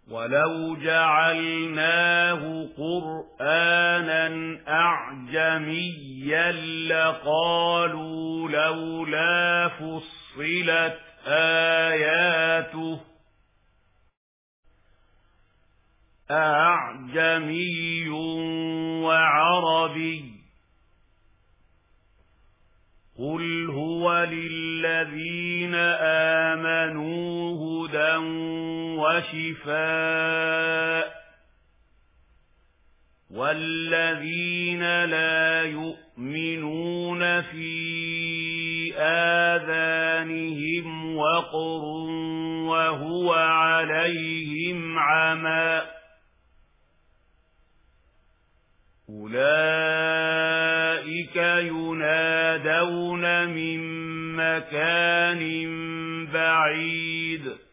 ولو جعلناه قرآنا أعجميا لقالوا لولا فصلت آياته أعجمي وعربي قل هو للذين آمنوا هدى وشفاء والذين لا يؤمنون في آذانهم وقر وهو عليهم عمى أولئك ينادون من مكان بعيد